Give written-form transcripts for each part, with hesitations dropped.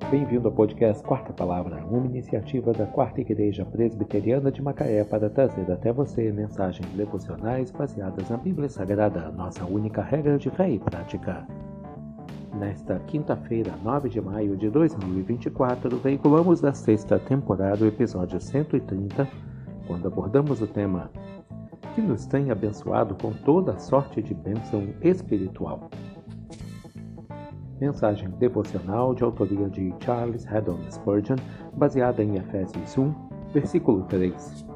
Bem-vindo ao podcast Quarta Palavra, uma iniciativa da Quarta Igreja Presbiteriana de Macaé para trazer até você mensagens devocionais baseadas na Bíblia Sagrada, nossa única regra de fé e prática. Nesta quinta-feira, 9 de maio de 2024, veiculamos da sexta temporada o episódio 130, quando abordamos o tema que nos tem abençoado com toda a sorte de bênção espiritual. Mensagem devocional de autoria de Charles Haddon Spurgeon, baseada em Efésios 1, versículo 3.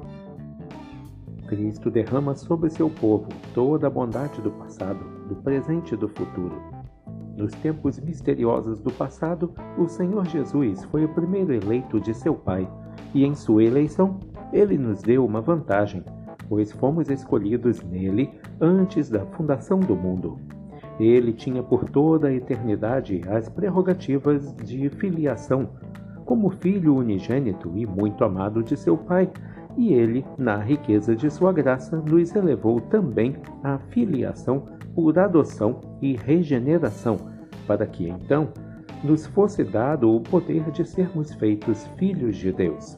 Cristo derrama sobre seu povo toda a bondade do passado, do presente e do futuro. Nos tempos misteriosos do passado, o Senhor Jesus foi o primeiro eleito de seu Pai, e em sua eleição, Ele nos deu uma vantagem, pois fomos escolhidos nele antes da fundação do mundo. Ele tinha por toda a eternidade as prerrogativas de filiação, como filho unigênito e muito amado de seu Pai, e ele, na riqueza de sua graça, nos elevou também à filiação por adoção e regeneração, para que então nos fosse dado o poder de sermos feitos filhos de Deus.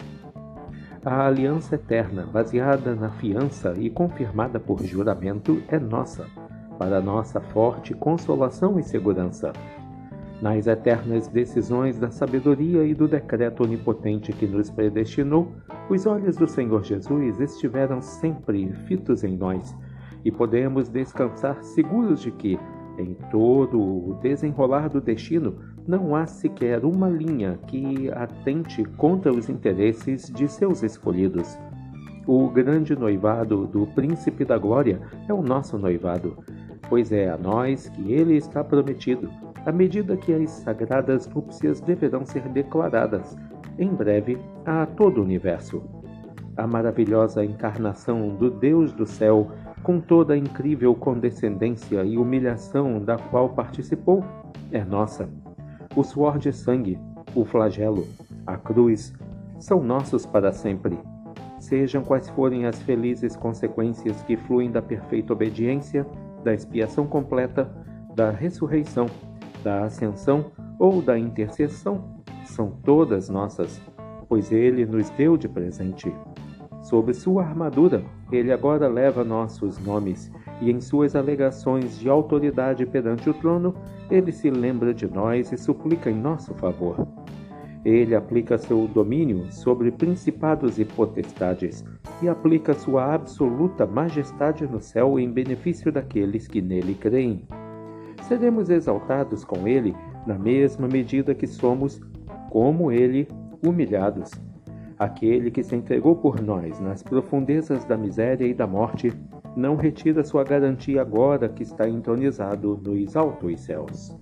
A aliança eterna, baseada na fiança e confirmada por juramento, é nossa, para nossa forte consolação e segurança. Nas eternas decisões da sabedoria e do decreto onipotente que nos predestinou, os olhos do Senhor Jesus estiveram sempre fitos em nós, e podemos descansar seguros de que, em todo o desenrolar do destino, não há sequer uma linha que atente contra os interesses de seus escolhidos. O grande noivado do Príncipe da Glória é o nosso noivado, pois é a nós que ele está prometido, à medida que as sagradas núpcias deverão ser declaradas, em breve, a todo o universo. A maravilhosa encarnação do Deus do céu, com toda a incrível condescendência e humilhação da qual participou, é nossa. O suor de sangue, o flagelo, a cruz, são nossos para sempre. Sejam quais forem as felizes consequências que fluem da perfeita obediência, da expiação completa, da ressurreição, da ascensão ou da intercessão, são todas nossas, pois Ele nos deu de presente. Sob sua armadura, Ele agora leva nossos nomes, e em suas alegações de autoridade perante o trono, Ele se lembra de nós e suplica em nosso favor. Ele aplica seu domínio sobre principados e potestades e aplica sua absoluta majestade no céu em benefício daqueles que nele creem. Seremos exaltados com ele na mesma medida que somos, como ele, humilhados. Aquele que se entregou por nós nas profundezas da miséria e da morte não retira sua garantia agora que está entronizado nos altos céus.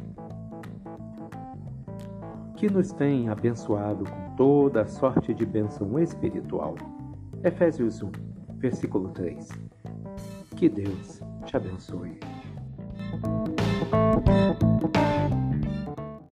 Que nos tem abençoado com toda a sorte de bênção espiritual. Efésios 1, versículo 3. Que Deus te abençoe.